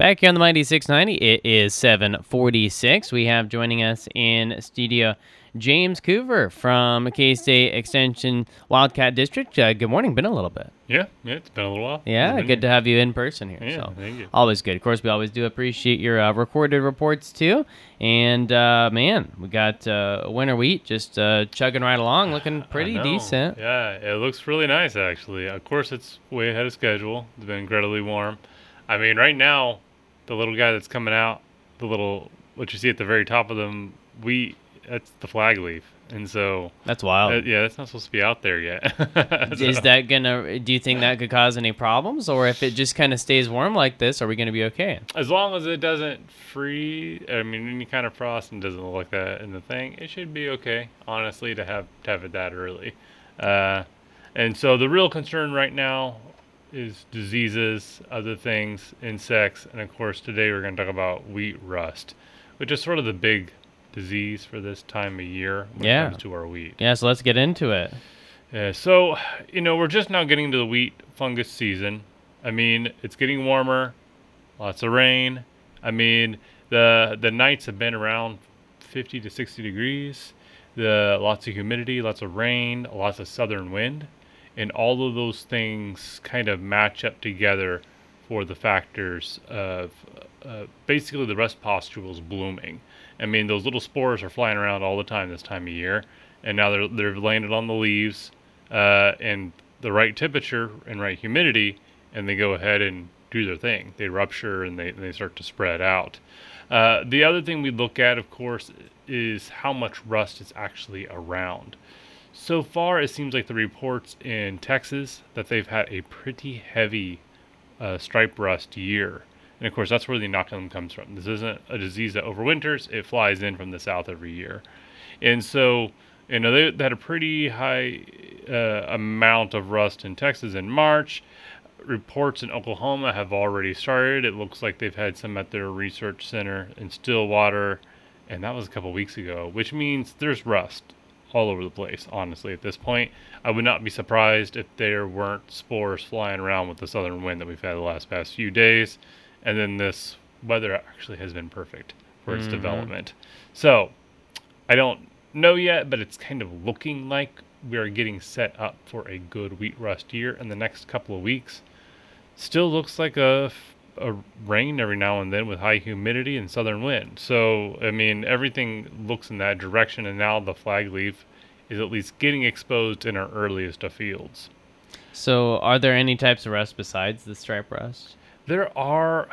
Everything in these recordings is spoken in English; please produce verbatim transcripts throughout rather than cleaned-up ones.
Back here on the Mighty six ninety, it is seven forty-six. We have joining us in studio James Coover from K-State Extension Wildcat District. Uh, good morning. Been a little bit. Yeah, yeah, it's been a little while. Yeah, good to have you in person here. Yeah, so. thank you. Always good. Of course, we always do appreciate your uh, recorded reports too. And uh, man, we got uh, winter wheat just uh, chugging right along, looking pretty decent. Yeah, it looks really nice actually. Of course, it's way ahead of schedule. It's been incredibly warm. I mean, right now, the little guy that's coming out, the little what you see at the very top of them, we that's the flag leaf. And so that's wild. Uh, yeah, that's not supposed to be out there yet. so. Is that gonna? Do you think that could cause any problems, or if it just kind of stays warm like this, are we gonna be okay? As long as it doesn't freeze, I mean, any kind of frost and doesn't look like that in the thing, it should be okay. Honestly, to have to have it that early, uh, and so the real concern right now is diseases, other things, insects, and of course today we're gonna talk about wheat rust, which is sort of the big disease for this time of year when yeah. it comes to our wheat. Yeah, so let's get into it. Yeah, so, you know, we're just now getting to the wheat fungus season. I mean, it's getting warmer, lots of rain. I mean, the the nights have been around fifty to sixty degrees. The lots of humidity, lots of rain, lots of southern wind, and all of those things kind of match up together for the factors of uh, basically the rust pustules blooming. I mean, those little spores are flying around all the time this time of year, and now they're they're landed on the leaves, uh, and the right temperature and right humidity, and they go ahead and do their thing. They rupture and they they start to spread out. Uh, the other thing we look at, of course, is how much rust is actually around. So far, it seems like the reports in Texas that they've had a pretty heavy uh, stripe rust year. And of course, that's where the inoculum comes from. This isn't a disease that overwinters. It flies in from the south every year. And so, you know, they, they had a pretty high uh, amount of rust in Texas in March. Reports in Oklahoma have already started. It looks like they've had some at their research center in Stillwater. And that was a couple weeks ago, which means there's rust all over the place, honestly, at this point. I would not be surprised if there weren't spores flying around with the southern wind that we've had the last past few days. And then this weather actually has been perfect for its mm-hmm. development. So I don't know yet, but it's kind of looking like we are getting set up for a good wheat rust year in the next couple of weeks. Still looks like a, a rain every now and then with high humidity and southern wind. So, I mean, everything looks in that direction, and now the flag leaf is at least getting exposed in our earliest of fields. So are there any types of rust besides the stripe rust? There are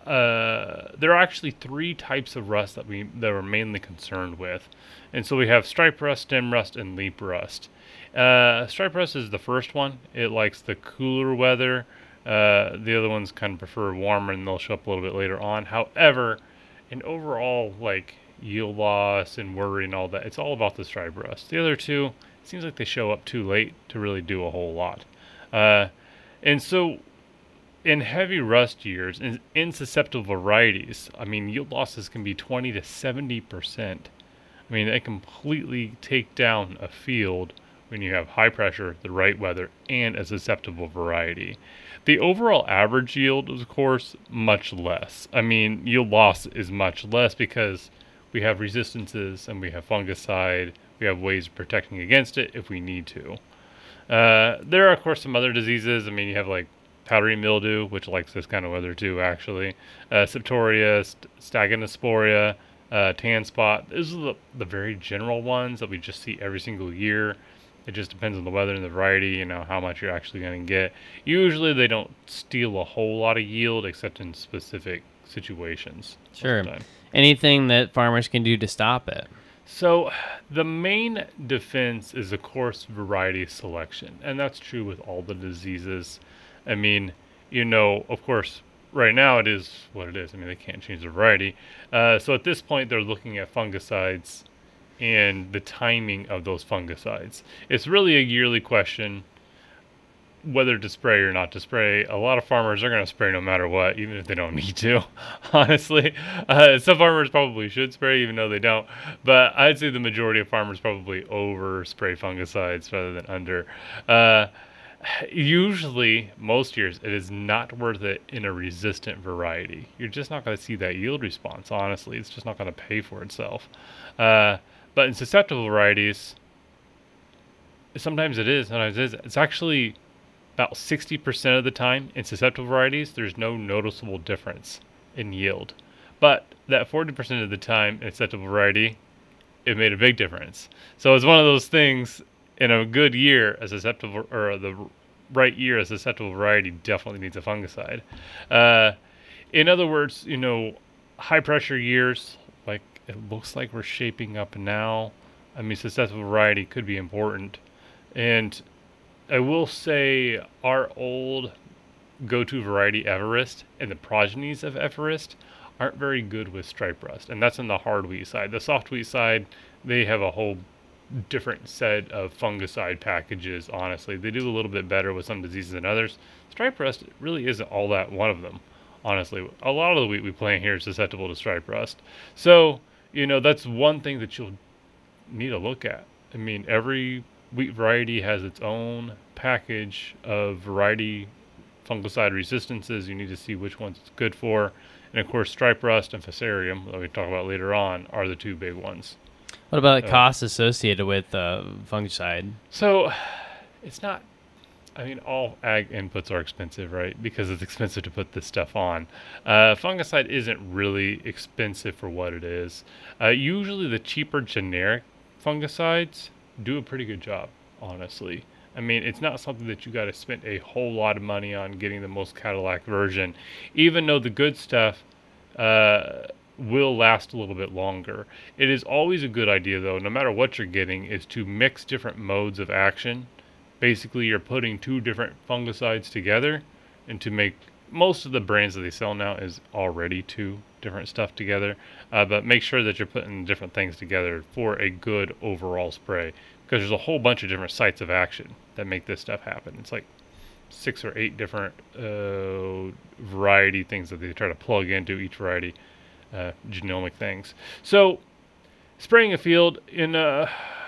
uh, there are actually three types of rust that we that we're mainly concerned with, and so we have stripe rust, stem rust, and leaf rust. Uh, stripe rust is the first one. It likes the cooler weather. Uh, the other ones kind of prefer warmer, and they'll show up a little bit later on. However, in overall like yield loss and worry and all that, it's all about the stripe rust. The other two, it seems like they show up too late to really do a whole lot, uh, and so. In heavy rust years, in insusceptible varieties, I mean, yield losses can be twenty to seventy percent. I mean, they completely take down a field when you have high pressure, the right weather, and a susceptible variety. The overall average yield is, of course, much less. I mean, yield loss is much less because we have resistances and we have fungicide. We have ways of protecting against it if we need to. Uh, there are, of course, some other diseases. I mean, you have like powdery mildew, which likes this kind of weather too, actually. Uh, Septoria, st- Staganosporia, uh, tan spot. Those are the, the very general ones that we just see every single year. It just depends on the weather and the variety, you know, how much you're actually going to get. Usually they don't steal a whole lot of yield except in specific situations. Sure. Anything that farmers can do to stop it? So the main defense is, of course, variety selection. And that's true with all the diseases. I mean, you know, of course, right now it is what it is. I mean, they can't change the variety. Uh, so at this point, they're looking at fungicides and the timing of those fungicides. It's really a yearly question whether to spray or not to spray. A lot of farmers are going to spray no matter what, even if they don't need to, honestly. Uh, some farmers probably should spray, even though they don't. But I'd say the majority of farmers probably over spray fungicides rather than under. Uh, Usually, most years, it is not worth it in a resistant variety. You're just not going to see that yield response, honestly. It's just not going to pay for itself. Uh, but in susceptible varieties, sometimes it is, sometimes it is. It's actually about sixty percent of the time in susceptible varieties, there's no noticeable difference in yield. But that forty percent of the time in susceptible variety, it made a big difference. So it's one of those things. In a good year, a susceptible or the right year, a susceptible variety definitely needs a fungicide. Uh, in other words, you know, high pressure years, like it looks like we're shaping up now. I mean, susceptible variety could be important. And I will say our old go-to variety Everest and the progenies of Everest aren't very good with stripe rust, and that's on the hard wheat side. The soft wheat side, they have a whole different set of fungicide packages. Honestly, they do a little bit better with some diseases than others. Stripe rust really isn't all that one of them. Honestly, a lot of the wheat we plant here is susceptible to stripe rust. So, you know, that's one thing that you'll need to look at. I mean, every wheat variety has its own package of variety fungicide resistances. You need to see which ones it's good for. And of course, stripe rust and fusarium, that we talk about later on, are the two big ones. What about the Uh, costs associated with uh, fungicide? So, it's not, I mean, all ag inputs are expensive, right? Because it's expensive to put this stuff on. Uh, fungicide isn't really expensive for what it is. Uh, usually the cheaper generic fungicides do a pretty good job, honestly. I mean, it's not something that you got to spend a whole lot of money on getting the most Cadillac version, even though the good stuff uh, will last a little bit longer. It is always a good idea, though, no matter what you're getting, is to mix different modes of action. Basically, you're putting two different fungicides together, and to make most of the brands that they sell now is already two different stuff together. Uh, but make sure that you're putting different things together for a good overall spray, because there's a whole bunch of different sites of action that make this stuff happen. It's like six or eight different uh, variety things that they try to plug into each variety. Uh, genomic things. So, spraying a field in a,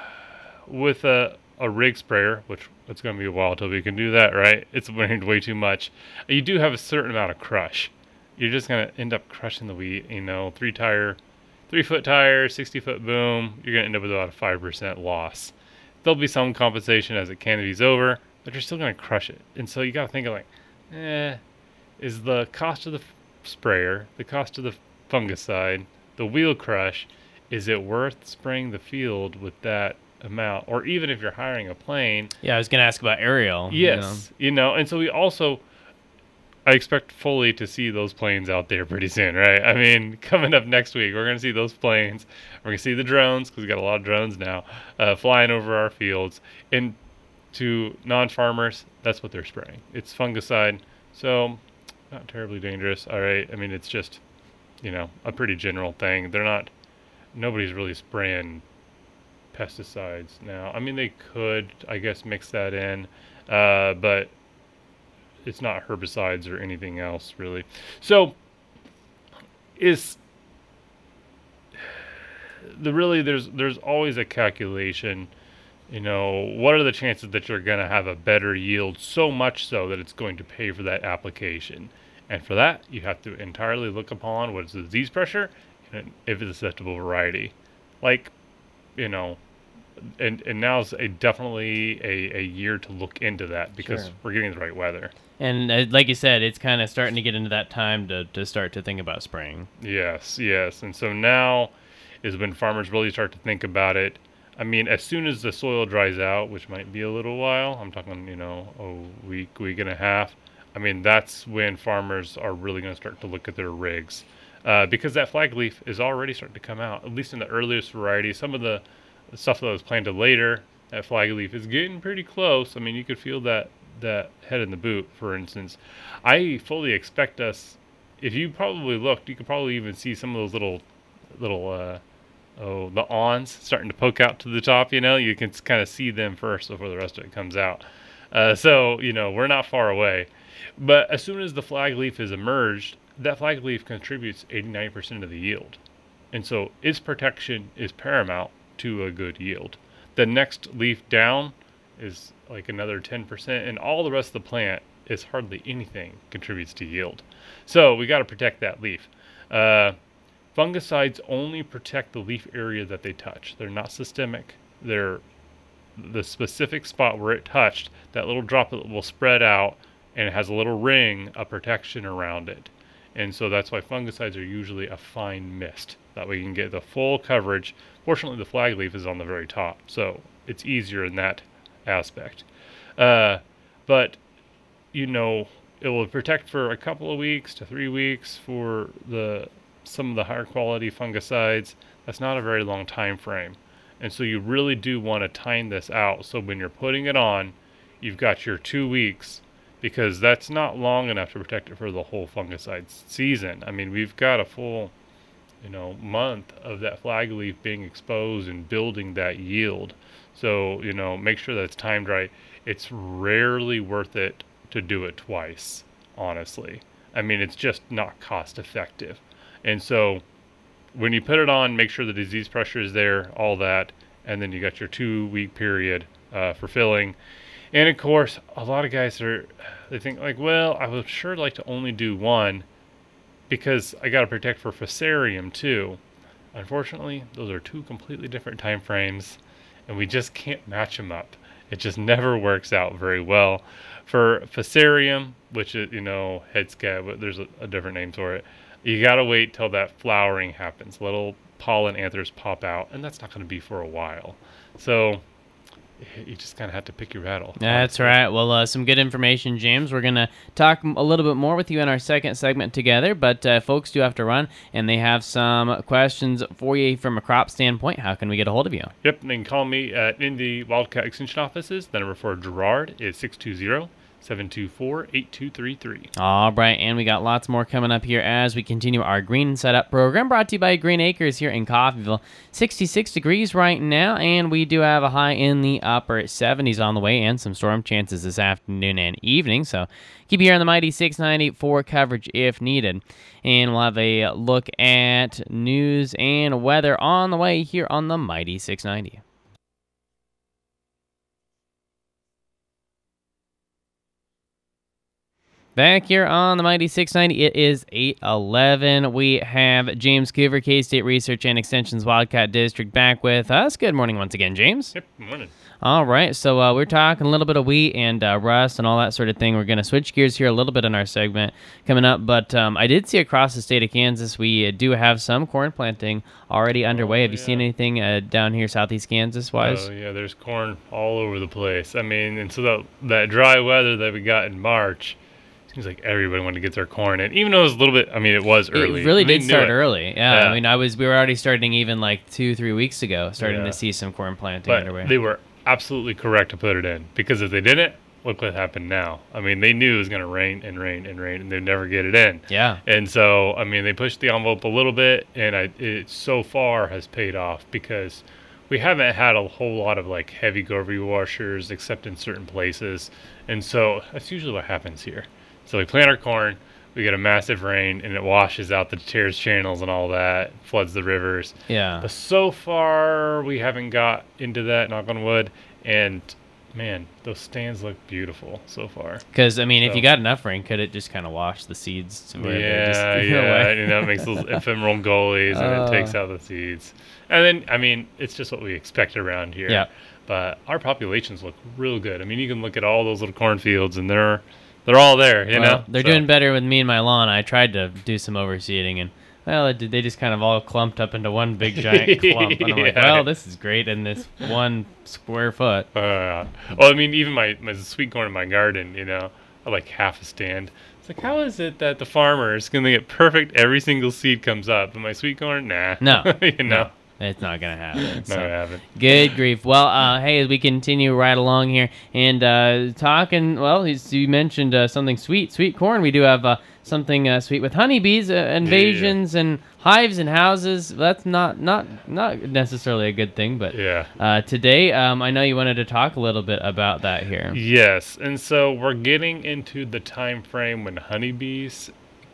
with a, a rig sprayer, which it's going to be a while till we can do that, right? It's way too much. You do have a certain amount of crush. You're just going to end up crushing the wheat. You know, three tire, three foot tire, sixty foot boom. You're going to end up with about a five percent loss. There'll be some compensation as it canopies over, but you're still going to crush it. And so you got to think of like, eh, is the cost of the f- sprayer, the cost of the fungicide, the wheel crush, is it worth spraying the field with that amount? Or even if you're hiring a plane. Yeah, I was going to ask about aerial. Yes, you know? you know, and so we also, I expect fully to see those planes out there pretty soon, right? I mean, coming up next week, we're going to see those planes. We're going to see the drones, because we got a lot of drones now, uh, flying over our fields. And to non-farmers, that's what they're spraying. It's fungicide, so not terribly dangerous, all right? I mean, it's just, you know, a pretty general thing. They're not, nobody's really spraying pesticides now. I mean, they could, I guess, mix that in, uh, but it's not herbicides or anything else, really. So, is the really, there's there's always a calculation, you know, what are the chances that you're going to have a better yield, so much so that it's going to pay for that application? And for that, you have to entirely look upon what is the disease pressure and if it's a susceptible variety. Like, you know, and and now's a definitely a, a year to look into that, because Sure. we're getting the right weather. And uh, like you said, it's kind of starting to get into that time to, to start to think about spraying. Yes, yes. And so now is when farmers really start to think about it. I mean, as soon as the soil dries out, which might be a little while, I'm talking, you know, a week, week and a half. I mean, that's when farmers are really going to start to look at their rigs, uh, because that flag leaf is already starting to come out, at least in the earliest varieties. Some of the, the stuff that was planted later, that flag leaf is getting pretty close. I mean, you could feel that, that head in the boot, for instance. I fully expect us, if you probably looked, you could probably even see some of those little, little, uh, oh, the awns starting to poke out to the top, you know, you can kind of see them first before the rest of it comes out. Uh, so, you know, we're not far away. But as soon as the flag leaf is emerged, that flag leaf contributes eighty-nine percent of the yield. And so its protection is paramount to a good yield. The next leaf down is like another ten percent, and all the rest of the plant is hardly anything contributes to yield. So we got to protect that leaf. Uh, fungicides only protect the leaf area that they touch. They're not systemic. They're the specific spot where it touched, that little droplet will spread out and it has a little ring of protection around it. And so that's why fungicides are usually a fine mist. That way you can get the full coverage. Fortunately, the flag leaf is on the very top, so it's easier in that aspect. Uh, but, you know, it will protect for a couple of weeks to three weeks for the some of the higher quality fungicides. That's not a very long time frame. And so you really do want to time this out. So when you're putting it on, you've got your two weeks because that's not long enough to protect it for the whole fungicide season. I mean, we've got a full, you know, month of that flag leaf being exposed and building that yield. So, you know, make sure that's timed right. It's rarely worth it to do it twice, honestly. I mean, it's just not cost effective. And so when you put it on, make sure the disease pressure is there, all that, and then you got your two-week period uh, for filling. And of course, a lot of guys are, they think like, well, I would sure like to only do one because I got to protect for Fusarium too. Unfortunately, those are two completely different time frames, and we just can't match them up. It just never works out very well. For Fusarium, which is, you know, head scab, but there's a, a different name for it. You got to wait till that flowering happens. Little pollen anthers pop out, and that's not going to be for a while. So you just kind of have to pick your battle. That's right. Well, uh, some good information, James. We're going to talk a little bit more with you in our second segment together, but uh, folks do have to run, and they have some questions for you from a crop standpoint. How can we get a hold of you? Yep, and they can call me at in the Wildcat Extension offices. The number for Gerard is six two zero, seven two four, eight two three three. All right, and we got lots more coming up here as we continue our Green Setup program brought to you by Green Acres here in Coffeyville. sixty-six degrees right now, and we do have a high in the upper seventies on the way and some storm chances this afternoon and evening, so keep you here on the Mighty six ninety for coverage if needed. And we'll have a look at news and weather on the way here on the Mighty six ninety. Back here on the Mighty six ninety, it is eight eleven. We have James Coover, K-State Research and Extension's Wildcat District, back with us. Good morning once again, James. Yep, good morning. All right, so uh, we're talking a little bit of wheat and uh, rust and all that sort of thing. We're going to switch gears here a little bit in our segment coming up, but um, I did see across the state of Kansas, we uh, do have some corn planting already underway. Oh, have you yeah. seen anything uh, down here southeast Kansas-wise? Oh, yeah, there's corn all over the place. I mean, and so that, that dry weather that we got in March, seems like everybody wanted to get their corn in, even though it was a little bit, I mean, it was early. It really They did knew start it. early. Yeah, Yeah. I mean, I was we were already starting even like two, three weeks ago, starting Yeah. to see some corn planting But underway. they were absolutely correct to put it in, because if they didn't, look what happened now. I mean, they knew it was going to rain and rain and rain, and they'd never get it in. Yeah. And so, I mean, they pushed the envelope a little bit, and I, it so far has paid off because we haven't had a whole lot of like heavy Govee washers except in certain places. And so that's usually what happens here. So we plant our corn, we get a massive rain, and it washes out the tears channels and all that, floods the rivers. Yeah. But so far, we haven't got into that, knock on wood. And man, those stands look beautiful so far. Because, I mean, So- if you got enough rain, could it just kind of wash the seeds to where they Yeah, just yeah, away? you know, it makes those ephemeral gullies and Uh. it takes out the seeds. And then, I mean, it's just what we expect around here. Yeah. But our populations look real good. I mean, you can look at all those little cornfields and they're they're all there, you Well, know. they're So- doing better with me and my lawn. I tried to do some overseeding, and, well, it, did- they just kind of all clumped up into one big giant clump. And I'm like, Yeah. well, this is great in this one square foot. Uh, well, I mean, even my, my sweet corn in my garden, you know, I like half a stand. It's like, how is it that the farmer is going to get perfect every single seed comes up, but my sweet corn, nah. No. you know, No. It's not going to happen. no, so. I haven't. Good grief. Well, uh, hey, as we continue right along here and uh, talking, well, you you mentioned uh, something sweet, sweet corn. We do have uh, something uh, sweet with honeybees, uh, invasions, and hives and houses. That's not not not necessarily a good thing, but Yeah. uh, today um, I know you wanted to talk a little bit about that here. Yes, and so we're getting into the time frame when honeybees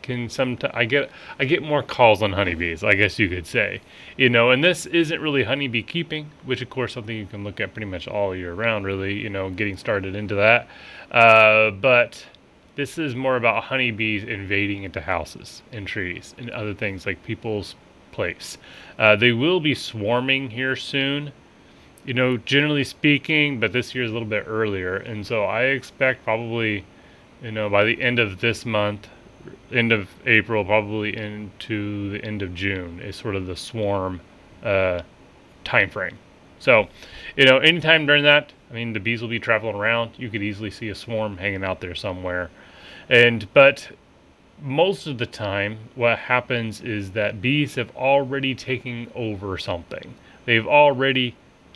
can sometimes I get I get more calls on honeybees, I guess you could say, you know. And this isn't really honeybee keeping, which of course something you can look at pretty much all year round, really, you know, getting started into that. Uh, but this is more about honeybees invading into houses and trees and other things like people's place. Uh, they will be swarming here soon, you know, generally speaking, but this year is a little bit earlier, and so I expect probably, you know, by the end of this month, end of April, probably into the end of June is sort of the swarm uh, time frame. So, you know, anytime during that, I mean, the bees will be traveling around. You could easily see a swarm hanging out there somewhere. And, but most of the time, what happens is that bees have already taken over something. They've already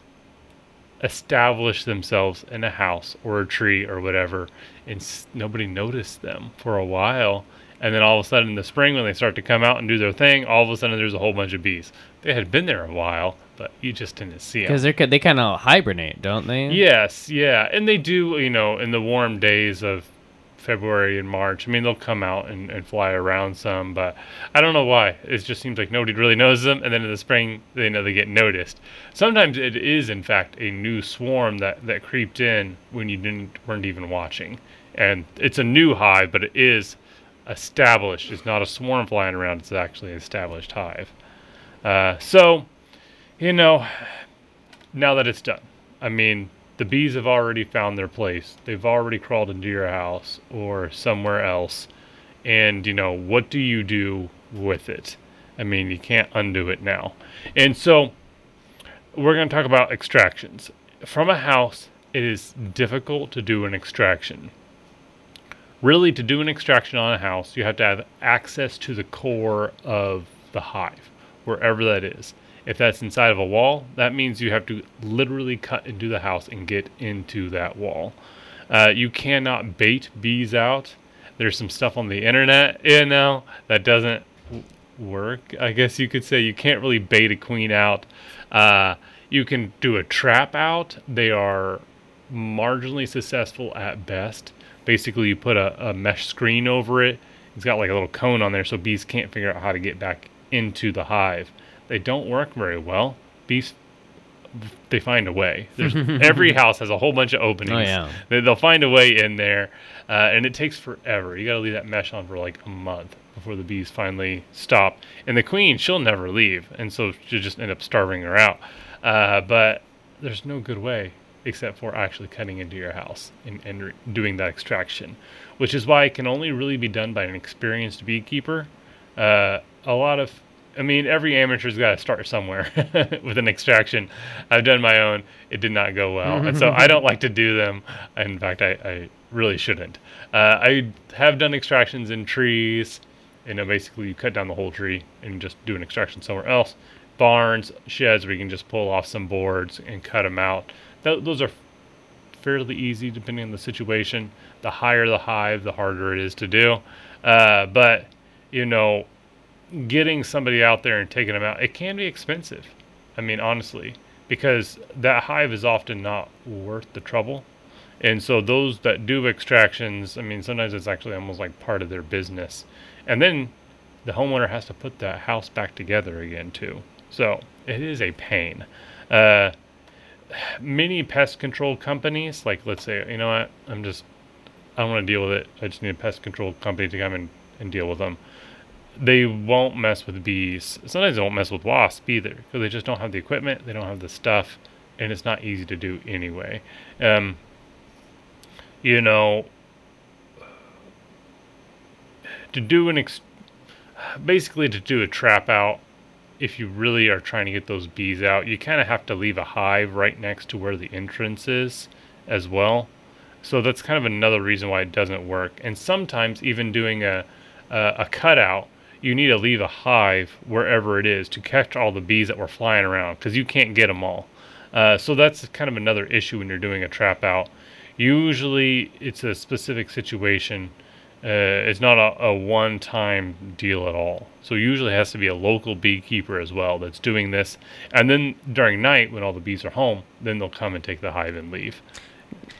established themselves in a house or a tree or whatever, and s- nobody noticed them for a while. And then all of a sudden in the spring, when they start to come out and do their thing, all of a sudden there's a whole bunch of bees. They had been there a while, but you just didn't see them. Because they they kind of hibernate, don't they? Yes, yeah. And they do, you know, in the warm days of February and March. I mean, they'll come out and, and fly around some, but I don't know why. It just seems like nobody really knows them, and then in the spring, they know they get noticed. Sometimes it is, in fact, a new swarm that, that creeped in when you didn't weren't even watching. And it's a new hive, but it is established. It's not a swarm flying around. It's actually an established hive. Uh, so, you know, now that it's done, I mean, the bees have already found their place. They've already crawled into your house or somewhere else. And, you know, what do you do with it? I mean, you can't undo it now. And so we're going to talk about extractions. From a house, it is difficult to do an extraction. Really, to do an extraction on a house, you have to have access to the core of the hive, wherever that is. If that's inside of a wall, that means you have to literally cut into the house and get into that wall. Uh, you cannot bait bees out. There's some stuff on the internet, you know, that doesn't w- work. I guess you could say you can't really bait a queen out. Uh, you can do a trap out. They are marginally successful at best. Basically, you put a, a mesh screen over it. It's got like a little cone on there so bees can't figure out how to get back into the hive. They don't work very well. Bees, they find a way. There's, every house has a whole bunch of openings. Oh, yeah. They, they'll find a way in there, uh, and it takes forever. You got to leave that mesh on for like a month before the bees finally stop. And the queen, she'll never leave, and so she'll just end up starving her out. Uh, but there's no good way except for actually cutting into your house and, and re- doing that extraction, which is why it can only really be done by an experienced beekeeper. Uh, a lot of I mean, every amateur's got to start somewhere with an extraction. I've done my own. It did not go well. And so I don't like to do them. In fact, I, I really shouldn't. Uh, I have done extractions in trees. You know, basically you cut down the whole tree and just do an extraction somewhere else. Barns, sheds where you can just pull off some boards and cut them out. Th- those are fairly easy depending on the situation. The higher the hive, the harder it is to do. Uh, but, you know, getting somebody out there and taking them out, it can be expensive. I mean, honestly, because that hive is often not worth the trouble. And so those that do extractions, I mean, sometimes it's actually almost like part of their business. And then the homeowner has to put that house back together again, too. So it is a pain. Uh, many pest control companies, like let's say, you know what, I'm just, I don't want to deal with it. I just need a pest control company to come in and deal with them. They won't mess with bees. Sometimes they won't mess with wasps either because they just don't have the equipment, they don't have the stuff, and it's not easy to do anyway. Um, you know, to do an ex- basically to do a trap out, if you really are trying to get those bees out, you kind of have to leave a hive right next to where the entrance is as well. So that's kind of another reason why it doesn't work. And sometimes even doing a a, a cutout, you need to leave a hive wherever it is to catch all the bees that were flying around because you can't get them all. Uh, so that's kind of another issue when you're doing a trap out. Usually it's a specific situation. Uh, it's not a, a one-time deal at all. So usually it has to be a local beekeeper as well that's doing this. And then during night when all the bees are home, then they'll come and take the hive and leave.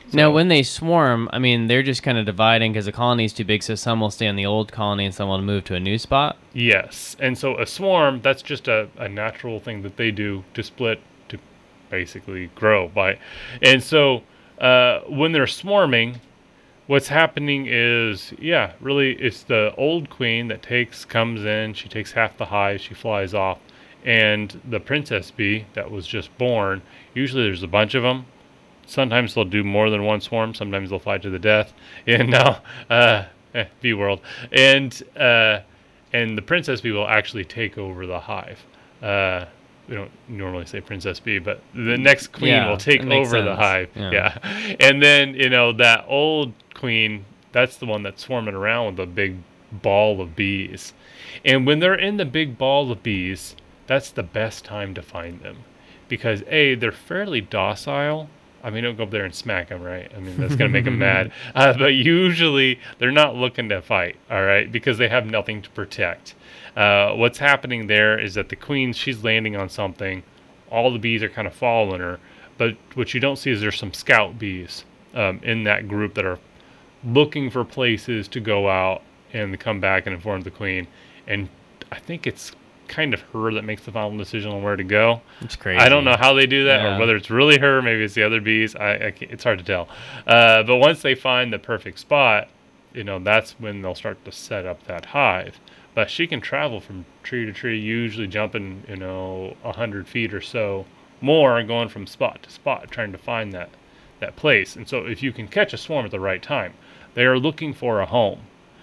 So, Now, when they swarm, I mean, they're just kind of dividing because the colony is too big, so some will stay in the old colony and some will move to a new spot. yes, and so a swarm, that's just a, a natural thing that they do to split, to basically grow by. And so uh, when they're swarming, what's happening is, yeah, really, it's the old queen that takes, comes in, she takes half the hive, she flies off, and the princess bee that was just born, usually there's a bunch of them. Sometimes they'll do more than one swarm. Sometimes they'll fly to the death. And now, uh, eh, bee world, and uh, and the princess bee will actually take over the hive. Uh, we don't normally say princess bee, but the next queen Yeah, will take it makes over the sense. hive. Yeah. Yeah, and then you know that old queen, that's the one that's swarming around with a big ball of bees. And when they're in the big ball of bees, that's the best time to find them, because A, they're fairly docile. I mean, don't go up there and smack them, right? I mean, that's going to make them mad. Uh, but usually, they're not looking to fight, all right? Because they have nothing to protect. Uh, what's happening there is that the queen, she's landing on something. All the bees are kind of following her. But what you don't see is there's some scout bees um, in that group that are looking for places to go out and to come back and inform the queen. And I think it's kind of her that makes the final decision on where to go. It's crazy. I don't know how they do that, Yeah. or whether it's really her, maybe it's the other bees. I, I can't- it's hard to tell. Uh, but once they find the perfect spot, you know, that's when they'll start to set up that hive. But she can travel from tree to tree, usually jumping, you know, a hundred feet or so more, going from spot to spot, trying to find that that place. And so, if you can catch a swarm at the right time, they are looking for a home.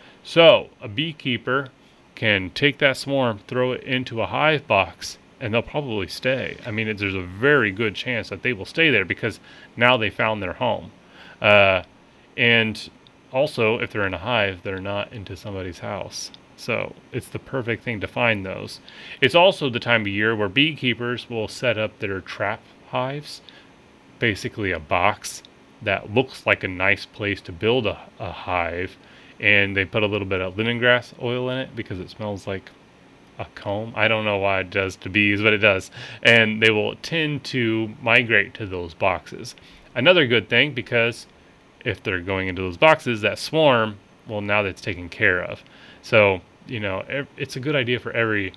So, a beekeeper can take that swarm, throw it into a hive box, and they'll probably stay. I mean, it, there's a very good chance that they will stay there because now they found their home. Uh, and also, if they're in a hive, they're not into somebody's house. So it's the perfect thing to find those. It's also the time of year where beekeepers will set up their trap hives, basically a box that looks like a nice place to build a, a hive, and they put a little bit of lemongrass oil in it because it smells like a comb. I don't know why it does to bees, but it does. And they will tend to migrate to those boxes. Another good thing, because if they're going into those boxes, that swarm, well, now that's taken care of. So, you know, ev- it's a good idea for every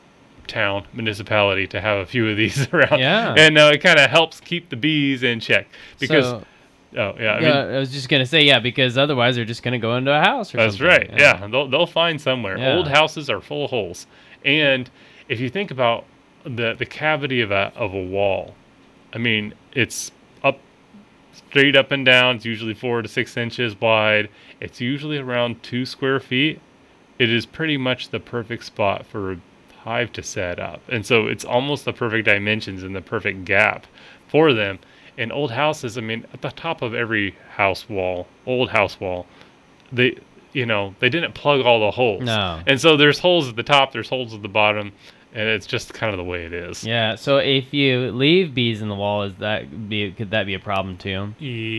town, municipality to have a few of these around. Yeah. And uh, it kind of helps keep the bees in check. Because, So- oh, yeah, I yeah, mean, I was just gonna say yeah, because otherwise they're just gonna go into a house or that's something. right. Yeah, they'll they'll find somewhere. Yeah. Old houses are full of holes, and if you think about the the cavity of a of a wall, I mean, it's up, straight up and down. It's usually four to six inches wide. It's usually around two square feet. It is pretty much the perfect spot for a hive to set up, and so it's almost the perfect dimensions and the perfect gap for them. In old houses, I mean, at the top of every house wall, old house wall, they, you know, they didn't plug all the holes. No. And so there's holes at the top, there's holes at the bottom, and it's just kind of the way it is. Yeah. So if you leave bees in the wall, is that be could that be a problem too?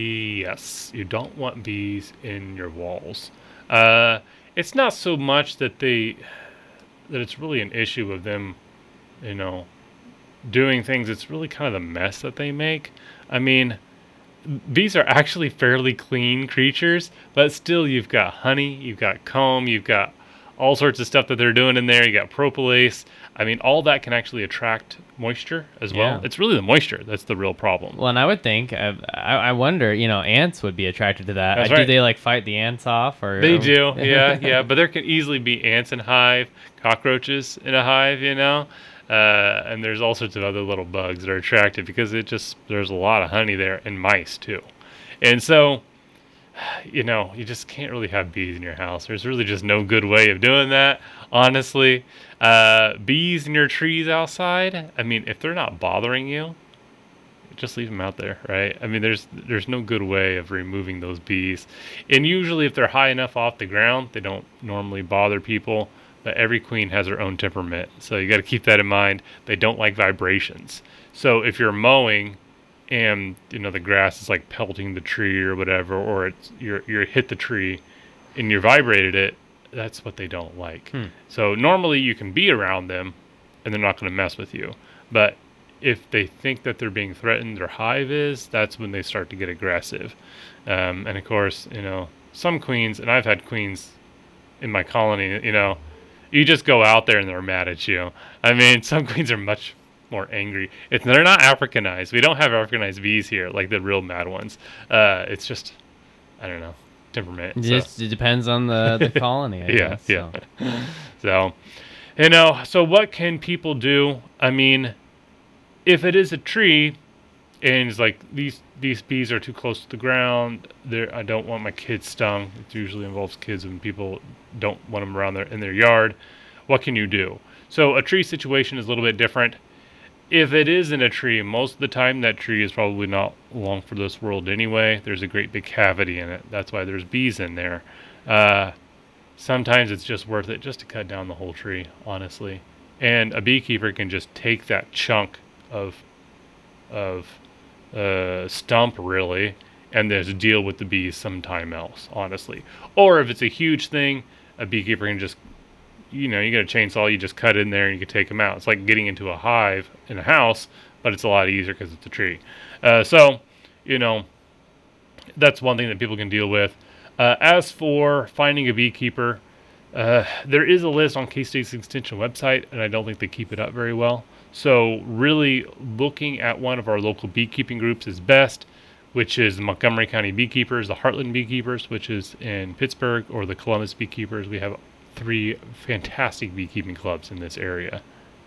Yes, you don't want bees in your walls. Uh, it's not so much that they, that it's really an issue of them, you know, doing things. It's really kind of the mess that they make. I mean, bees are actually fairly clean creatures, but still you've got honey, you've got comb, you've got all sorts of stuff that they're doing in there. You got propolis. I mean, all that can actually attract moisture as well. Yeah. It's really the moisture that's the real problem. Well, and I would think, I, I I wonder, you know, ants would be attracted to that. That's Uh, right. Do they like fight the ants off, or They do, yeah, yeah. But there can easily be ants in a hive, cockroaches in a hive, you know. Uh, and there's all sorts of other little bugs that are attracted because it just, there's a lot of honey there, and mice too. And so, you know, you just can't really have bees in your house. There's really just no good way of doing that, honestly. Uh, bees in your trees outside, I mean, if they're not bothering you, just leave them out there, right? I mean, there's there's no good way of removing those bees. And usually if they're high enough off the ground, they don't normally bother people. But every queen has her own temperament, so you got to keep that in mind. They don't like vibrations. So if you're mowing and, you know, the grass is like pelting the tree or whatever, or it's you're you're hit the tree and you vibrated it, that's what they don't like. Hmm. So normally you can be around them and they're not going to mess with you. But if they think that they're being threatened, their hive is, that's when they start to get aggressive. Um, and of course, you know, some queens, and I've had queens in my colony, you know, you just go out there and they're mad at you. I mean, some queens are much more angry. It's, they're not Africanized. We don't have Africanized bees here, like the real mad ones. Uh, it's just, I don't know, temperament. It So. just it depends on the, the colony, I Yeah, guess. yeah. So. So, you know, so what can people do? I mean, if it is a tree and it's like these these bees are too close to the ground, there I don't want my kids stung. It usually involves kids when people don't want them around their in their yard. What can you do? So a tree situation is a little bit different. If it is in a tree, most of the time that tree is probably not long for this world anyway. There's a great big cavity in it. That's why there's bees in there. Uh, sometimes it's just worth it just to cut down the whole tree, honestly. And a beekeeper can just take that chunk of of uh, stump, really, and just deal with the bees sometime else, honestly. Or if it's a huge thing, a beekeeper can just, you know, you got a chainsaw, you just cut in there and you can take them out. It's like getting into a hive in a house, but it's a lot easier because it's a tree. Uh, so, you know, that's one thing that people can deal with. Uh, as for finding a beekeeper, uh, there is a list on K-State's Extension website, and I don't think they keep it up very well. So really looking at one of our local beekeeping groups is best, which is the Montgomery County Beekeepers, the Heartland Beekeepers, which is in Pittsburgh, or the Columbus Beekeepers. We have three fantastic beekeeping clubs in this area.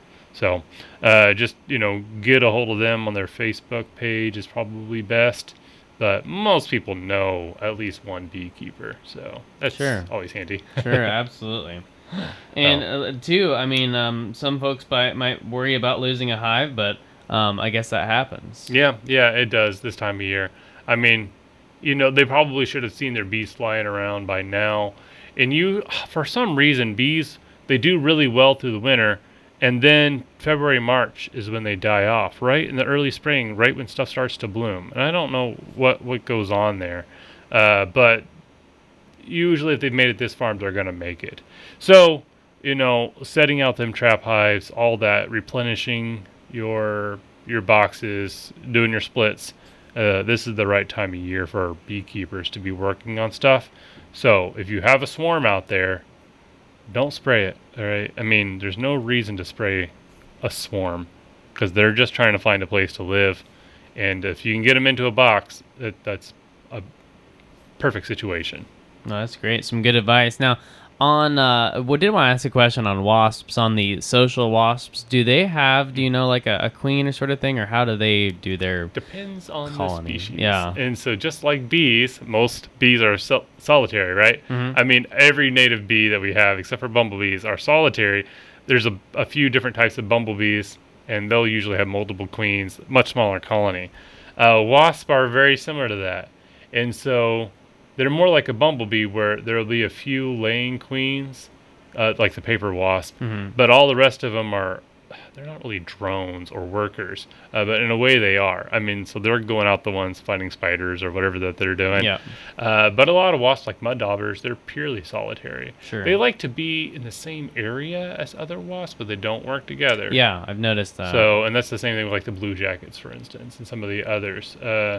So uh, just, you know, get a hold of them on their Facebook page is probably best. But most people know at least one beekeeper, so that's Sure. always handy. Sure, absolutely. And uh, too, I mean, um, some folks might, might worry about losing a hive, but um, I guess that happens. Yeah, yeah, it does this time of year. I mean, you know, they probably should have seen their bees flying around by now. And you, for some reason, bees, they do really well through the winter. And then February, March is when they die off, right? In the early spring, right when stuff starts to bloom. And I don't know what, what goes on there. Uh, but usually if they've made it this far, they're going to make it. So, you know, setting out them trap hives, all that, replenishing your your boxes, doing your splits, uh, this is the right time of year for beekeepers to be working on stuff. So if you have a swarm out there, don't spray it, all right? I mean, there's no reason to spray a swarm because they're just trying to find a place to live. And if you can get them into a box, that, that's a perfect situation. No, that's great. Some good advice. Now, on, uh, well, did want to ask a question on wasps, on the social wasps. Do they have, do you know, like a, a queen or sort of thing, or how do they do their Depends on colony? the species. Yeah. And so just like bees, most bees are sol- solitary, right? Mhm. I mean, every native bee that we have, except for bumblebees, are solitary. There's a, a few different types of bumblebees, and they'll usually have multiple queens, much smaller colony. Uh, wasps are very similar to that. And so they're more like a bumblebee where there'll be a few laying queens, uh, like the paper wasp, Mhm. but all the rest of them are, they're not really drones or workers, uh, but in a way they are. I mean, so they're going out the ones fighting spiders or whatever that they're doing. Yeah. Uh, but a lot of wasps, like mud daubers, they're purely solitary. Sure. They like to be in the same area as other wasps, but they don't work together. Yeah, I've noticed that. So, and that's the same thing with like the blue jackets, for instance, and some of the others. Uh,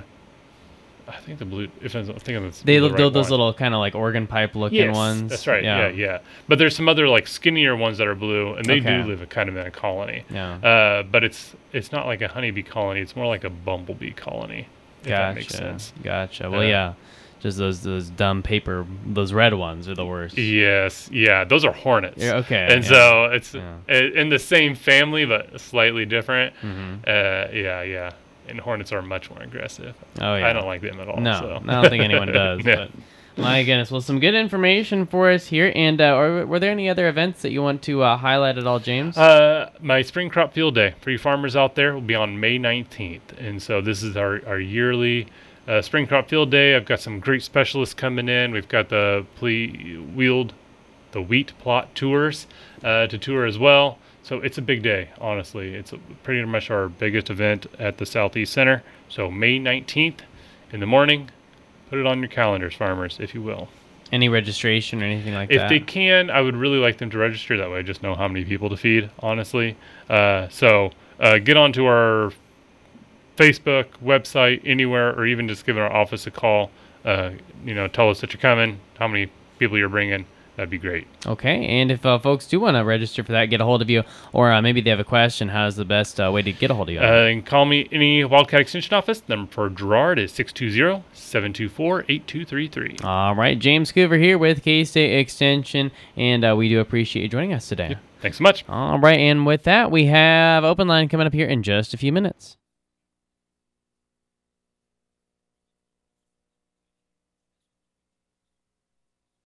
I think the blue, if I'm thinking that's they the look right those one. little kind of like organ pipe looking Yes, ones. that's right. Yeah. yeah, But there's some other like skinnier ones that are blue, and they Okay. do live a kind of in a colony. Yeah. Uh, but it's it's not like a honeybee colony. It's more like a bumblebee colony. If Gotcha. that makes sense. Gotcha. Well, Uh, yeah. Just those those dumb paper, those red ones are the worst. Yes. Yeah. Those are hornets. Yeah, okay, And yeah. so it's Yeah. i- in the same family, but slightly different. Mhm. Uh, yeah. Yeah. And hornets are much more aggressive. Oh, yeah. I don't like them at all. No, so. I don't think anyone does. Yeah. But my goodness. Well, some good information for us here. And uh, are, were there any other events that you want to uh, highlight at all, James? Uh, my spring crop field day for you farmers out there will be on May nineteenth. And so this is our, our yearly uh, spring crop field day. I've got some great specialists coming in. We've got the ple- wheeled, the wheat plot tours uh, to tour as well. So it's a big day, honestly. It's a, pretty much our biggest event at the Southeast Center. So May nineteenth in the morning. Put it on your calendars, farmers, if you will. Any registration or anything like If that? they can, I would really like them to register. That way I just know how many people to feed, honestly. Uh, so uh, get onto our Facebook, website, anywhere, or even just give our office a call. Uh, you know, tell us that you're coming, how many people you're bringing. That'd be great. Okay, and if uh, folks do want to register for that, get a hold of you, or uh, maybe they have a question, how's the best uh, way to get a hold of you? Uh, and call me any Wildcat Extension office. The number for Gerard is six two zero, seven two four, eight two three three. All right, James Coover here with K-State Extension, and uh, we do appreciate you joining us today. Yeah, thanks so much. All right, and with that, we have Open Line coming up here in just a few minutes.